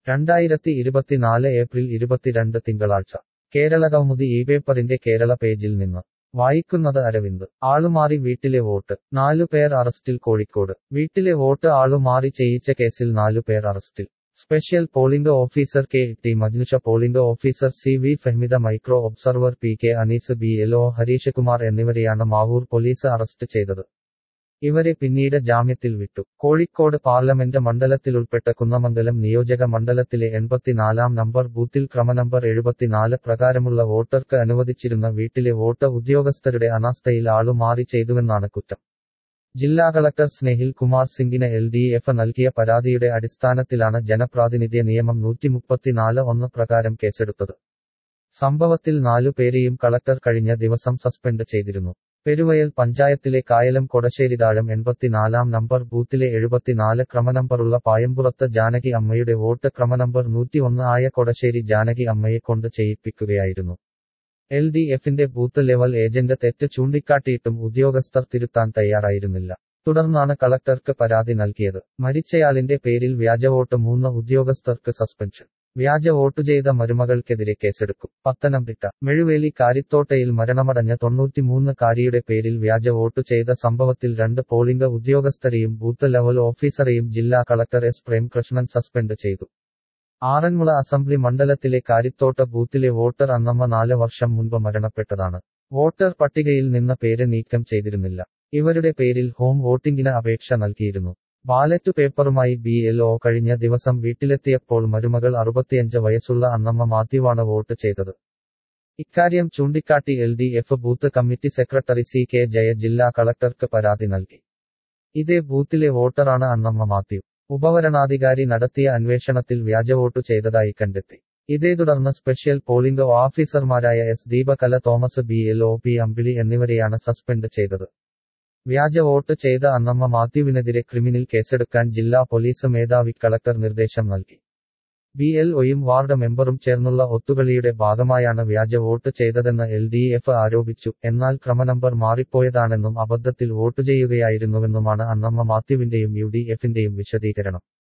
2024 April 22 തിങ്കളാഴ്ച കേരളകൗമുദി ഈ പേപ്പറിന്റെ കേരള പേജിൽ നിന്ന് വായിക്കുന്നത് അരവിന്ദ് ആളുമാറി വീട്ടിലെ വോട്ട് 4 പേർ അറസ്റ്റിൽ കോഴിക്കോട് വീട്ടിലെ വോട്ട് ആളുമാറി ചെയ്യിച്ച കേസിൽ 4 പേർ അറസ്റ്റിൽ special polling officer K T Majnusha polling officer C V Fahmida micro observer P K Anees BLO Harish Kumar എന്നിവരെയാണ് മാവൂർ പോലീസ് അറസ്റ്റ് ചെയ്തത് ഇവരെ പിന്നീട് ജാമ്യത്തിൽ വിട്ടു കോഴിക്കോട് പാർലമെന്റ് മണ്ഡലത്തിലുൾപ്പെട്ട കുന്നമംഗലം നിയോജക മണ്ഡലത്തിലെ 84 നമ്പർ ബൂത്തിൽ ക്രമനമ്പർ 74 പ്രകാരമുള്ള വോട്ടർക്ക് അനുവദിച്ചിരുന്ന വീട്ടിലെ വോട്ട് ഉദ്യോഗസ്ഥരുടെ അനാസ്ഥയിൽ ആളുമാറി ചെയ്തുവെന്നാണ് കുറ്റം ജില്ലാ കളക്ടർ സ്നേഹിൽ കുമാർ സിംഗിന് LDF നൽകിയ പരാതിയുടെ അടിസ്ഥാനത്തിലാണ് ജനപ്രാതിനിധ്യ നിയമം 134(1) പ്രകാരം കേസെടുത്തത് സംഭവത്തിൽ 4 പേരെയും കളക്ടർ കഴിഞ്ഞ ദിവസം സസ്പെൻഡ് ചെയ്തിരുന്നു പെരുവയൽ പഞ്ചായത്തിലെ കായലം കൊടശ്ശേരിതാഴം 84 നമ്പർ ബൂത്തിലെ 74 ക്രമനമ്പറുള്ള പായമ്പുറത്ത് ജാനകി അമ്മയുടെ വോട്ട് ക്രമനമ്പർ 101 ആയ കൊടശ്ശേരി ജാനകി അമ്മയെ കൊണ്ട് ചെയ്യിപ്പിക്കുകയായിരുന്നു LDFന്റെ ബൂത്ത് ലെവൽ ഏജന്റ് തെറ്റ് ചൂണ്ടിക്കാട്ടിയിട്ടും ഉദ്യോഗസ്ഥർ തിരുത്താൻ തയ്യാറായിരുന്നില്ല തുടർന്നാണ് കളക്ടർക്ക് പരാതി നൽകിയത് മരിച്ചയാളിന്റെ പേരിൽ വ്യാജവോട്ട് 3 ഉദ്യോഗസ്ഥർക്ക് സസ്പെൻഷൻ വ്യാജ വോട്ട് ചെയ്ത മരുമകൾക്കെതിരെ കേസെടുക്കും പത്തനംതിട്ട മെഴുവേലി കാരിത്തോട്ടയിൽ മരണമടഞ്ഞ 93-കാരിയുടെ പേരിൽ വ്യാജ വോട്ട് ചെയ്ത സംഭവത്തിൽ 2 പോളിംഗ് ഉദ്യോഗസ്ഥരെയും ബൂത്ത് ലെവൽ ഓഫീസറെയും ജില്ലാ കളക്ടർ S പ്രേംകൃഷ്ണൻ സസ്പെൻഡ് ചെയ്തു ആറന്മുള അസംബ്ലി മണ്ഡലത്തിലെ കാരിത്തോട്ട ബൂത്തിലെ വോട്ടർ അന്നമ്മ 4 വർഷം മുൻപ് മരണപ്പെട്ടതാണ് വോട്ടർ പട്ടികയിൽ നിന്ന് പേര് നീക്കം ചെയ്തിരുന്നില്ല ഇവരുടെ പേരിൽ ഹോം വോട്ടിംഗിന് അപേക്ഷ നൽകിയിരുന്നു ബാലറ്റ് പേപ്പറുമായി BLO കഴിഞ്ഞ ദിവസം വീട്ടിലെത്തിയപ്പോൾ മരുമകൾ 65 വയസ്സുള്ള അന്നമ്മ മാത്യുവാണ് വോട്ട് ചെയ്തത് ഇക്കാര്യം ചൂണ്ടിക്കാട്ടി LDF booth committee secretary CK Jaya ജില്ലാ കളക്ടർക്ക് പരാതി നൽകി ഇതേ ബൂത്തിലെ വോട്ടറാണ് അന്നമ്മ മാത്യു ഉപവരണാധികാരി നടത്തിയ അന്വേഷണത്തിൽ വ്യാജവോട്ട് ചെയ്തതായി കണ്ടെത്തി ഇതേ തുടർന്ന് സ്പെഷ്യൽ പോളിംഗ് ഓഫീസർമാരായ S Deepakala Thomas BLO P Ambili എന്നിവരെയാണ് സസ്പെൻഡ് ചെയ്തത് വ്യാജ വോട്ട് ചെയ്ത അന്നമ്മ മാത്യുവിനെതിരെ ക്രിമിനൽ കേസെടുക്കാൻ ജില്ലാ പോലീസ് മേധാവി കളക്ടർ നിർദ്ദേശം നൽകി BLOയും വാർഡ് മെമ്പറും ചേർന്നുള്ള ഒത്തുകളിയുടെ ഭാഗമായാണ് വ്യാജ വോട്ട് ചെയ്തതെന്ന് LDF ആരോപിച്ചു എന്നാൽ ക്രമനമ്പർ മാറിപ്പോയതാണെന്നും അബദ്ധത്തിൽ വോട്ട് ചെയ്യുകയായിരുന്നുവെന്നുമാണ് അന്നമ്മ മാത്യുവിന്റെയും UDFന്റെയും വിശദീകരണം